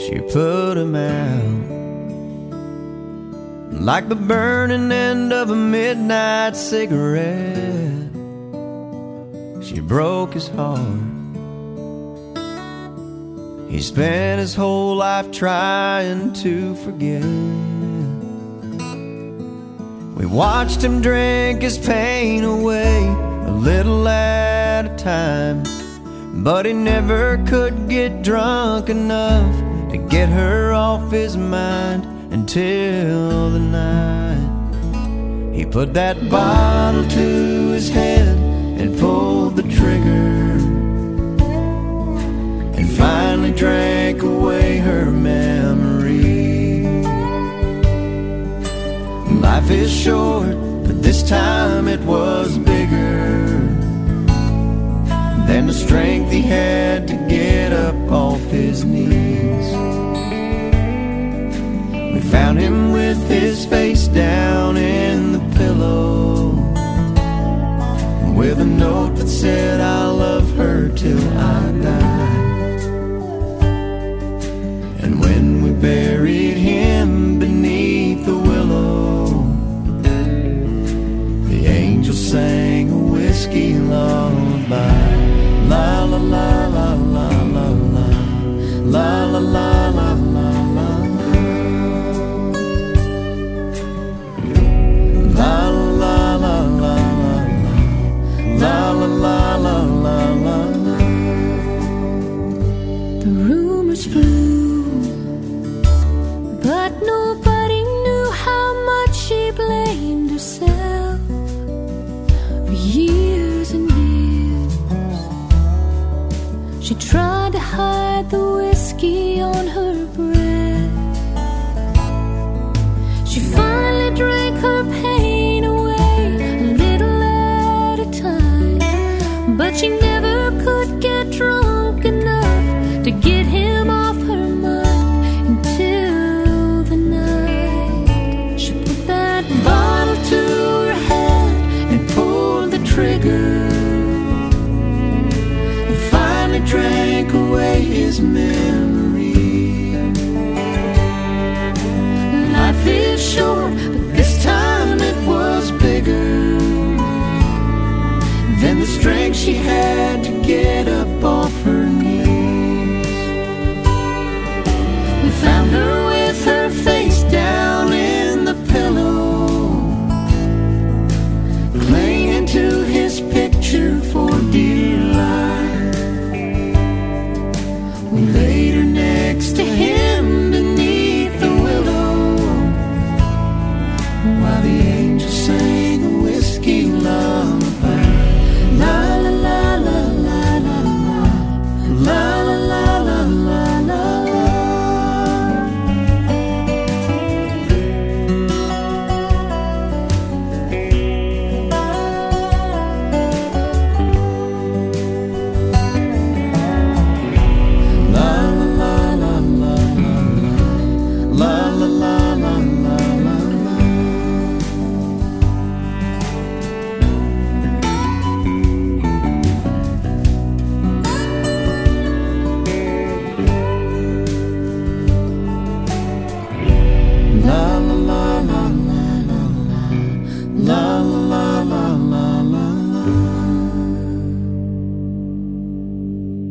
she put him out. Like the burning end of a midnight cigarette, she broke his heart. He spent his whole life trying to forget. We watched him drink his pain away, a little at a time, but he never could get drunk enough to get her off his mind until the night he put that bottle to his head and pulled the trigger, and finally drank away her memory. Life is short, but this time it was bigger than the strength he had to get up off his knees. We found him with his face down in the pillow, with a note that said, "I love her till I die." And when we buried him beneath the willow, the angel sang a whiskey lullaby. La la la la la la la, la la la la la la, la la la la la, la la la la la la. The rumors flew, but nobody knew how much she blamed herself for years and years. She tried to hide the whiskey on her breath. She finally drank her pain away, a little at a time, but she never could get drunk enough to get him off her mind until the night she put that bottle to her head and pulled the trigger, and finally drank away his memory. Life is short, but this time it was bigger than the strength she had to get up off her knees. We found her with her face down in the pillow, clinging to his picture for dear life. We laid her next to him beneath the willow, while the angel sang a whiskey lullaby. La la la la la la la, la la la la la la.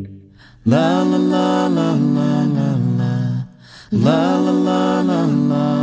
La la la la la la la, la la la la la.